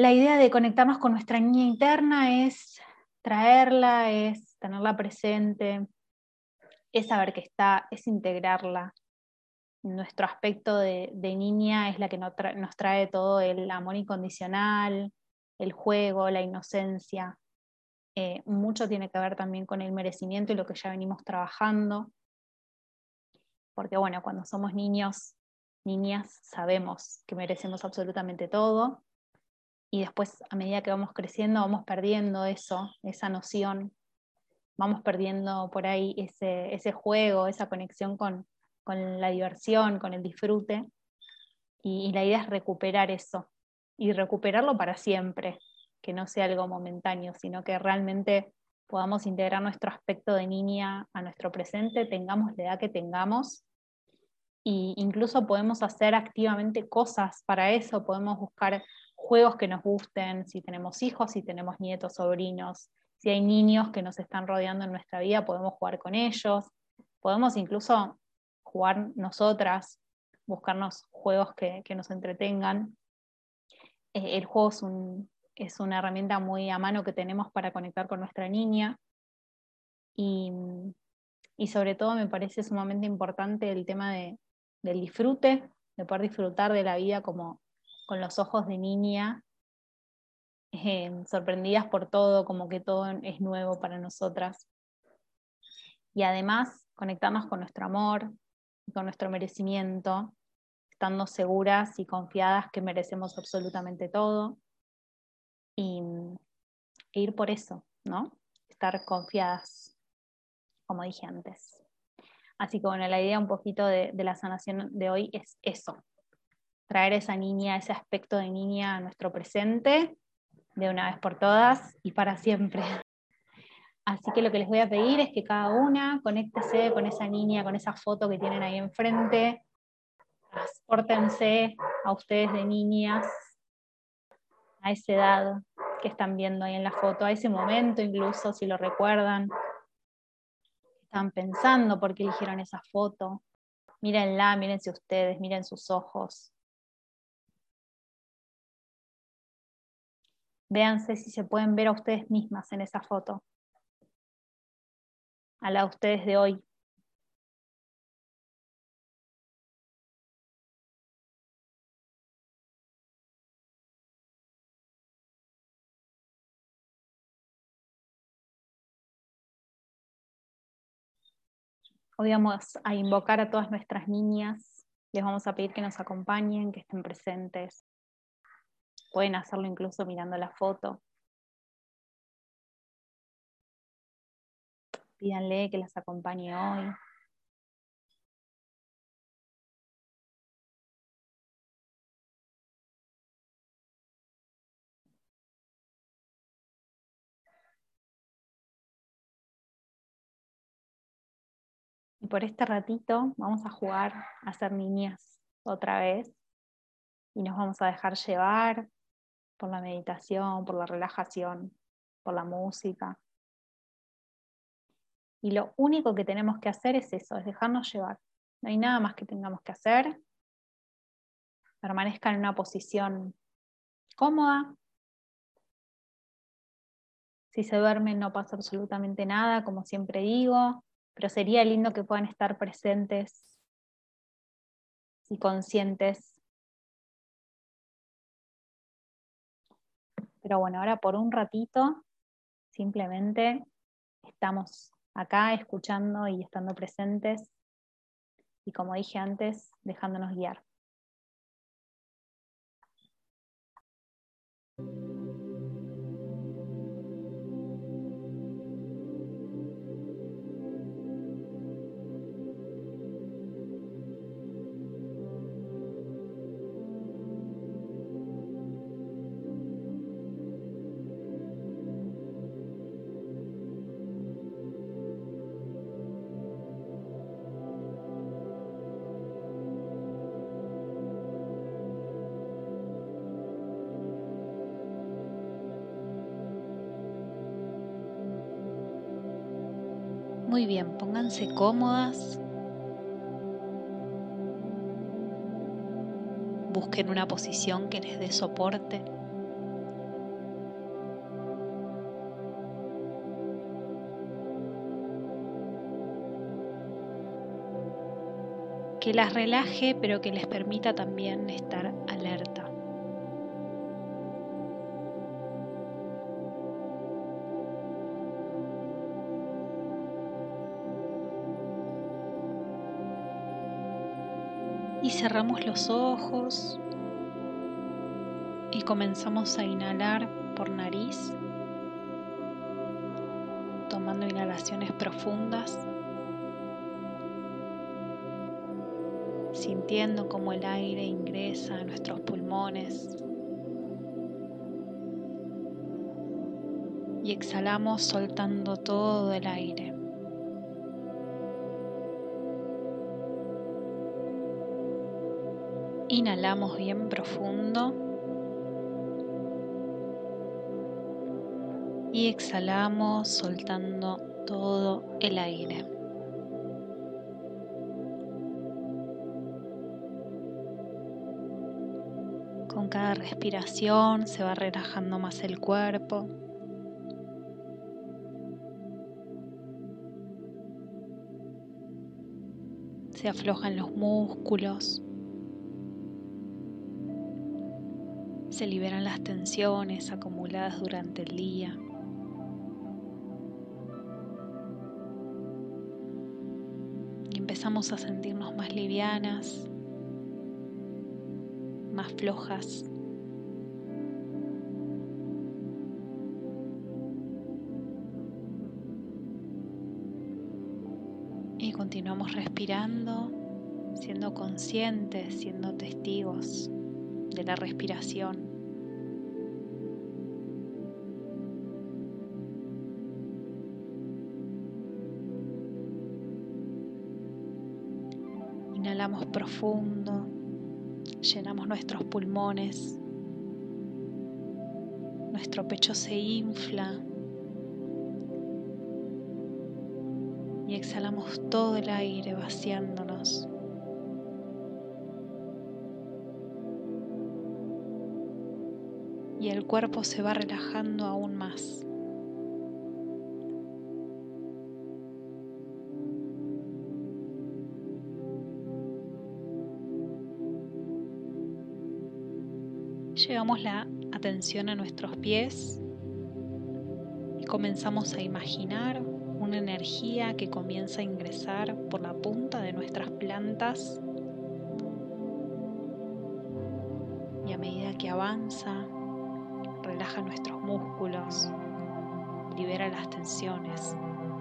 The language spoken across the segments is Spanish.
La idea de conectarnos con nuestra niña interna es traerla, es tenerla presente, es saber que está, es integrarla. Nuestro aspecto de niña es la que nos trae todo el amor incondicional, el juego, la inocencia. Mucho tiene que ver también con el merecimiento y lo que ya venimos trabajando. Porque bueno, cuando somos niños, niñas, sabemos que merecemos absolutamente todo. Y después, a medida que vamos creciendo, vamos perdiendo eso, esa noción. Vamos perdiendo por ahí ese juego, esa conexión con la diversión, con el disfrute. Y la idea es recuperar eso. Y recuperarlo para siempre. Que no sea algo momentáneo, sino que realmente podamos integrar nuestro aspecto de niña a nuestro presente, tengamos la edad que tengamos. Y incluso podemos hacer activamente cosas para eso, podemos buscar juegos que nos gusten, si tenemos hijos, si tenemos nietos, sobrinos, si hay niños que nos están rodeando en nuestra vida, podemos jugar con ellos, podemos incluso jugar nosotras, buscarnos juegos que nos entretengan. El juego es una herramienta muy a mano que tenemos para conectar con nuestra niña y, y sobre todo me parece sumamente importante el tema del disfrute, de poder disfrutar de la vida como con los ojos de niña, sorprendidas por todo, como que todo es nuevo para nosotras. Y además conectarnos con nuestro amor, con nuestro merecimiento, estando seguras y confiadas que merecemos absolutamente todo y, e ir por eso, ¿no? Estar confiadas, como dije antes. Así que bueno, la idea un poquito de la sanación de hoy es eso, traer esa niña, ese aspecto de niña a nuestro presente, de una vez por todas y para siempre. Así que lo que les voy a pedir es que cada una conéctese con esa niña, con esa foto que tienen ahí enfrente, transpórtense a ustedes de niñas, a esa edad que están viendo ahí en la foto, a ese momento incluso, si lo recuerdan, están pensando por qué eligieron esa foto. Mírenla, mírense ustedes, miren sus ojos. Véanse si se pueden ver a ustedes mismas en esa foto, a la de ustedes de hoy. Hoy vamos a invocar a todas nuestras niñas, les vamos a pedir que nos acompañen, que estén presentes. Pueden hacerlo incluso mirando la foto. Pídanle que las acompañe hoy. Y por este ratito vamos a jugar a ser niñas otra vez. Y nos vamos a dejar llevar por la meditación, por la relajación, por la música. Y lo único que tenemos que hacer es eso, es dejarnos llevar. No hay nada más que tengamos que hacer. Permanezcan en una posición cómoda. Si se duermen no pasa absolutamente nada, como siempre digo, pero sería lindo que puedan estar presentes y conscientes. Pero bueno, ahora por un ratito simplemente estamos acá escuchando y estando presentes y como dije antes, dejándonos guiar. Muy bien, pónganse cómodas. Busquen una posición que les dé soporte. que las relaje, pero que les permita también estar alerta. Y cerramos los ojos y comenzamos a inhalar por nariz, tomando inhalaciones profundas, sintiendo cómo el aire ingresa a nuestros pulmones. Y exhalamos soltando todo el aire. Inhalamos bien profundo y exhalamos soltando todo el aire. Con cada respiración se va relajando más el cuerpo. Se aflojan los músculos. Se liberan las tensiones acumuladas durante el día. Y empezamos a sentirnos más livianas, más flojas. Y continuamos respirando, siendo conscientes, siendo testigos de la respiración. Inhalamos profundo, llenamos nuestros pulmones, nuestro pecho se infla y exhalamos todo el aire vaciándonos. Y el cuerpo se va relajando aún más. Llevamos la atención a nuestros pies y comenzamos a imaginar una energía que comienza a ingresar por la punta de nuestras plantas y a medida que avanza, relaja nuestros músculos, libera las tensiones.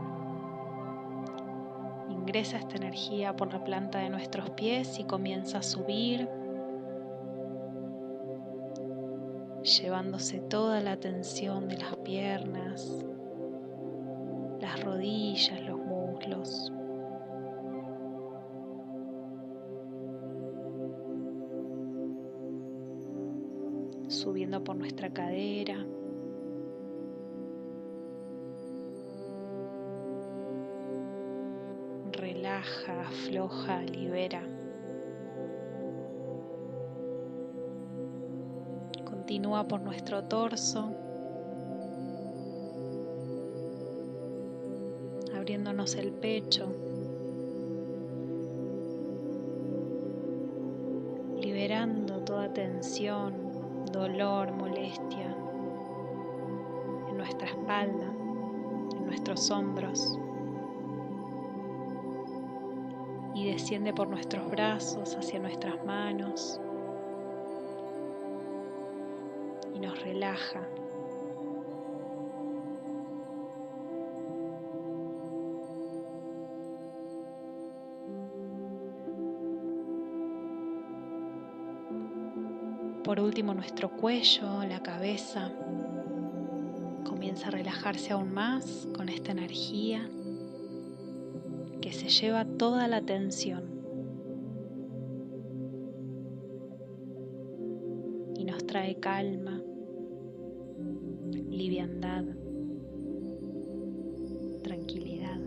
Ingresa esta energía por la planta de nuestros pies y comienza a subir, llevándose toda la tensión de las piernas, las rodillas, los muslos. Subiendo por nuestra cadera. Relaja, afloja, libera. Continúa por nuestro torso, abriéndonos el pecho, liberando toda tensión, dolor, molestia en nuestra espalda, en nuestros hombros. Y desciende por nuestros brazos hacia nuestras manos y nos relaja. Por último, nuestro cuello, la cabeza, comienza a relajarse aún más con esta energía que se lleva toda la tensión y nos trae calma, liviandad, tranquilidad.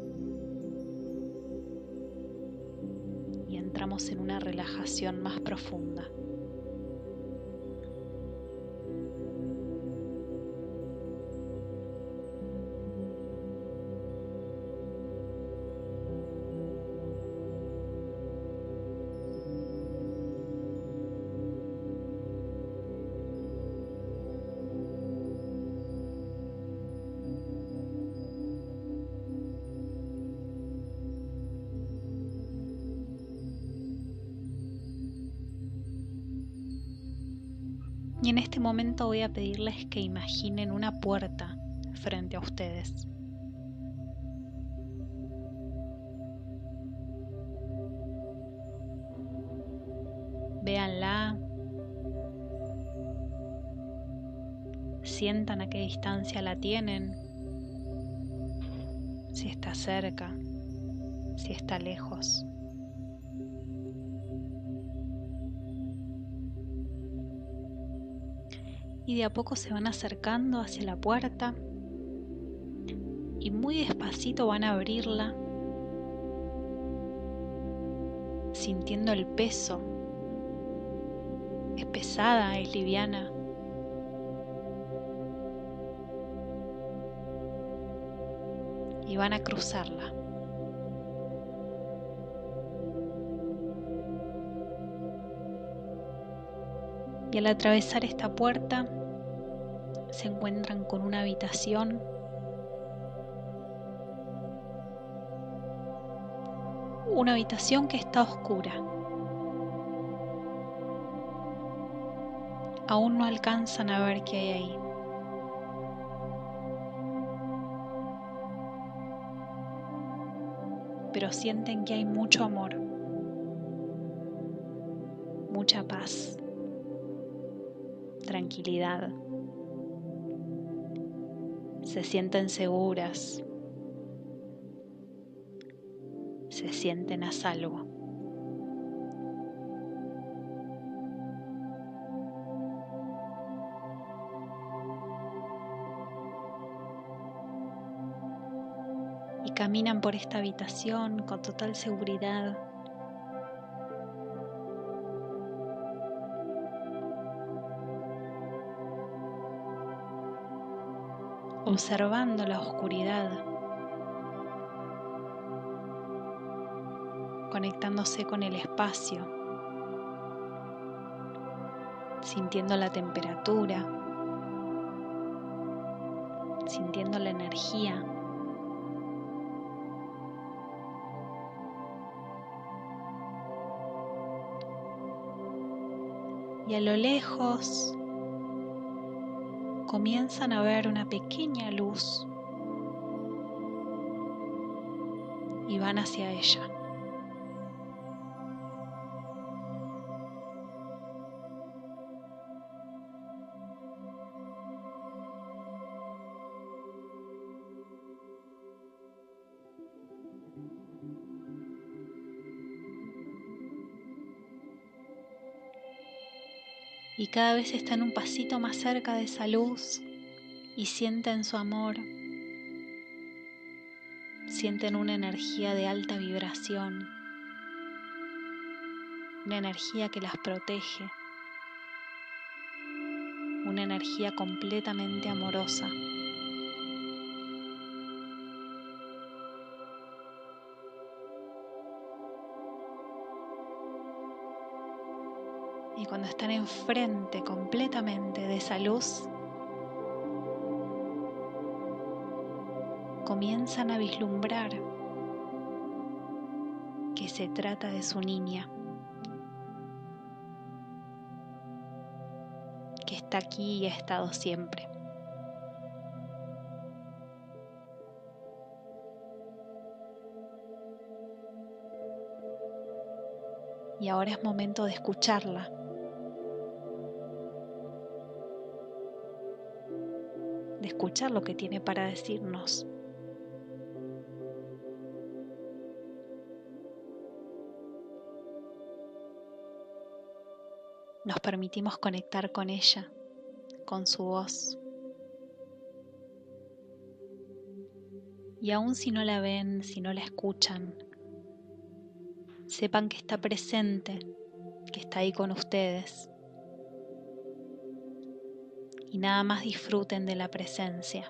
Y entramos en una relajación más profunda. Y en este momento voy a pedirles que imaginen una puerta frente a ustedes. Véanla, sientan a qué distancia la tienen, si está cerca, si está lejos. Y de a poco se van acercando hacia la puerta y muy despacito van a abrirla, sintiendo el peso. Es pesada, es liviana. Y van a cruzarla. Y al atravesar esta puerta se encuentran con una habitación que está oscura. Aún no alcanzan a ver qué hay ahí. Pero sienten que hay mucho amor, mucha paz, tranquilidad. Se sienten seguras, se sienten a salvo. Y caminan por esta habitación con total seguridad. Observando la oscuridad, conectándose con el espacio, sintiendo la temperatura, sintiendo la energía. Y a lo lejos comienzan a ver una pequeña luz y van hacia ella. Y cada vez están un pasito más cerca de esa luz y sienten su amor, sienten una energía de alta vibración, una energía que las protege, una energía completamente amorosa. Y cuando están enfrente completamente de esa luz, comienzan a vislumbrar que se trata de su niña, que está aquí y ha estado siempre. Y ahora es momento de escucharla. De escuchar lo que tiene para decirnos. Nos permitimos conectar con ella, con su voz. Y aun si no la ven, si no la escuchan, sepan que está presente, que está ahí con ustedes. Y nada más disfruten de la presencia.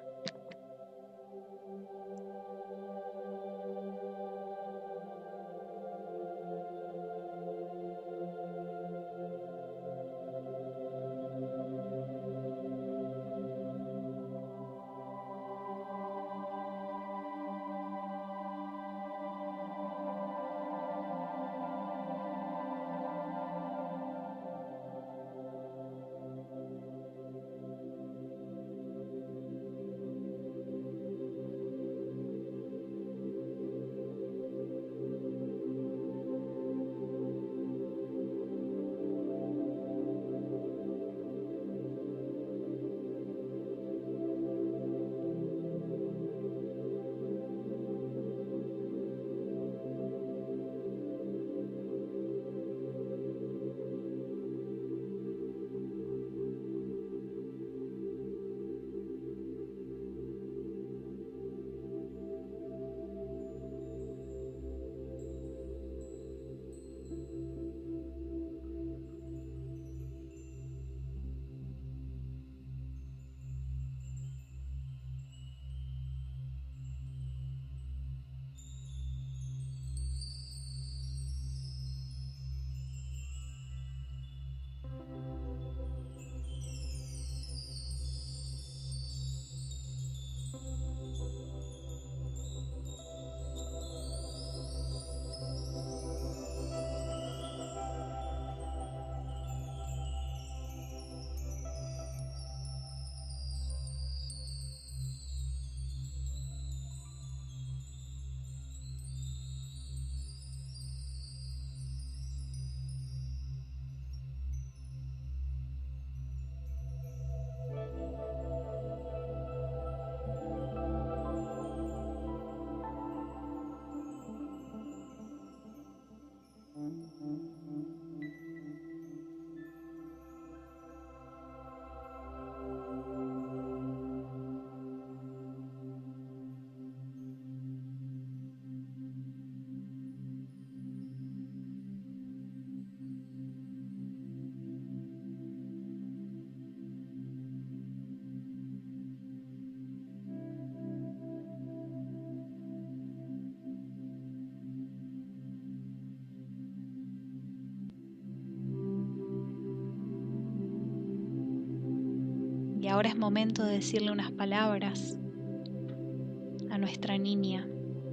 Y ahora es momento de decirle unas palabras a nuestra niña.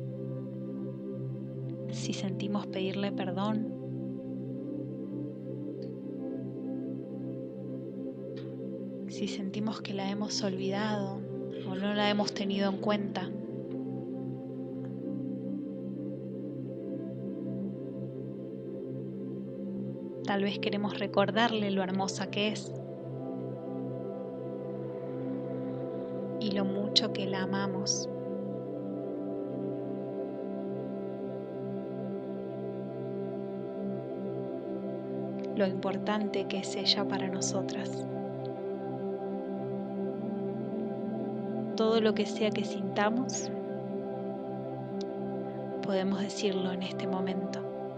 Si sentimos pedirle perdón, si sentimos que la hemos olvidado o no la hemos tenido en cuenta. Tal vez queremos recordarle lo hermosa que es y lo mucho que la amamos. Lo importante que es ella para nosotras. Todo lo que sea que sintamos, podemos decirlo en este momento.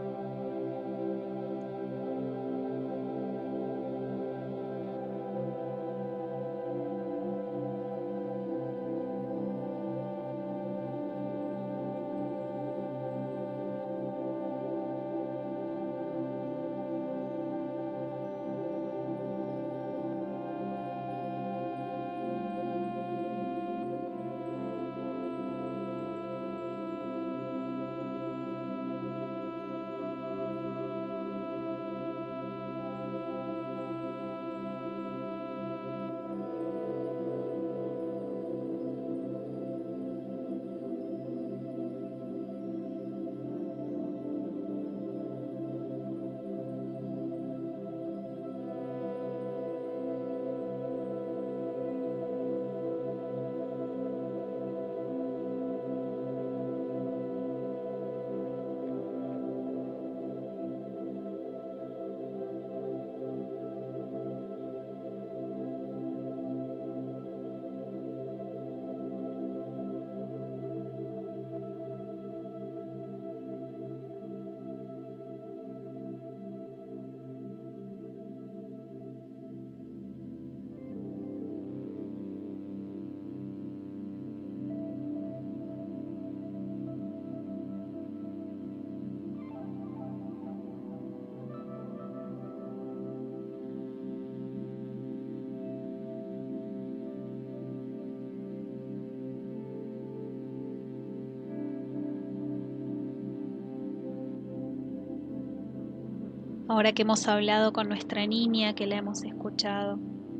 Ahora que hemos hablado con nuestra niña, que la hemos escuchado,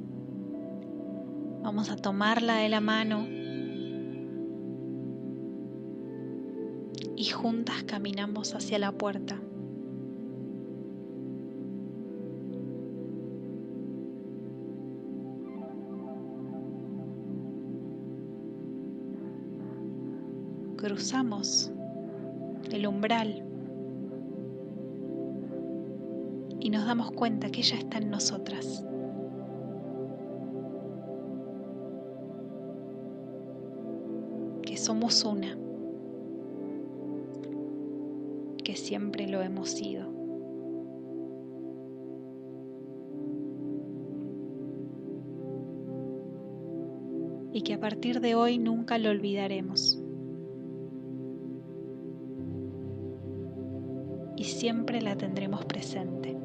vamos a tomarla de la mano y juntas caminamos hacia la puerta. Cruzamos el umbral y nos damos cuenta que ella está en nosotras. Que somos una, que siempre lo hemos sido. Y que a partir de hoy nunca lo olvidaremos. Y siempre la tendremos presente.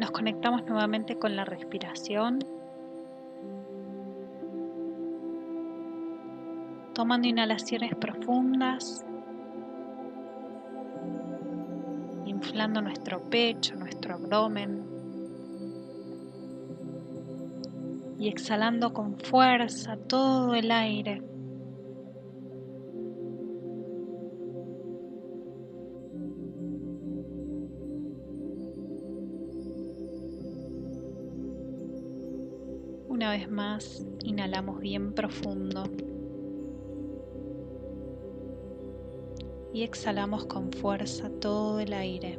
Nos conectamos nuevamente con la respiración, tomando inhalaciones profundas, inflando nuestro pecho, nuestro abdomen y exhalando con fuerza todo el aire. Una vez más, inhalamos bien profundo y exhalamos con fuerza todo el aire.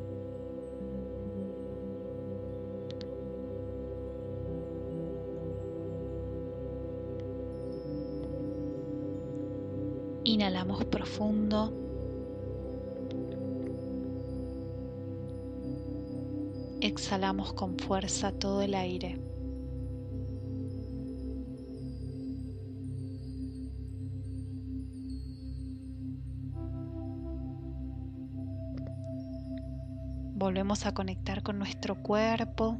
Inhalamos profundo. Exhalamos con fuerza todo el aire. Volvemos a conectar con nuestro cuerpo,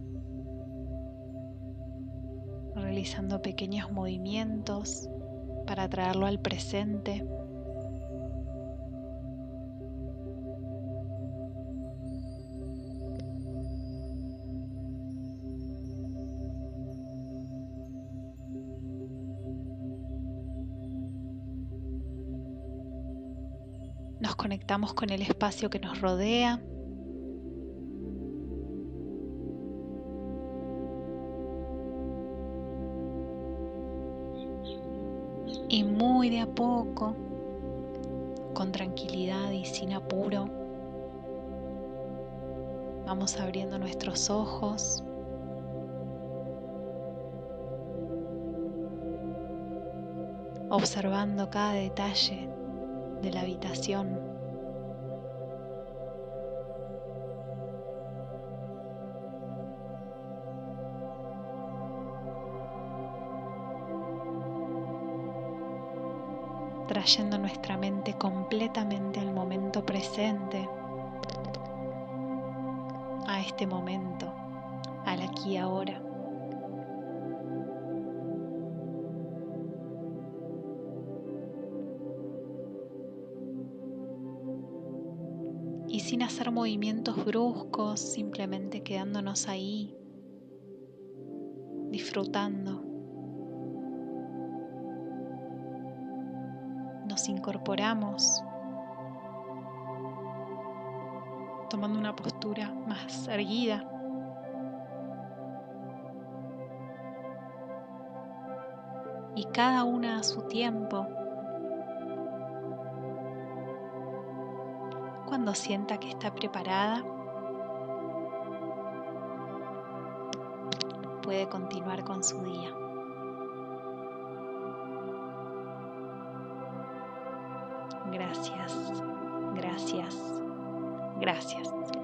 realizando pequeños movimientos para traerlo al presente. Nos conectamos con el espacio que nos rodea. Y muy de a poco, con tranquilidad y sin apuro, vamos abriendo nuestros ojos. Observando cada detalle de la habitación. Trayendo nuestra mente completamente al momento presente, a este momento, al aquí y ahora. Y sin hacer movimientos bruscos, simplemente quedándonos ahí, disfrutando. Nos incorporamos, tomando una postura más erguida. Y cada una a su tiempo. Cuando sienta que está preparada, puede continuar con su día. Gracias, gracias, gracias.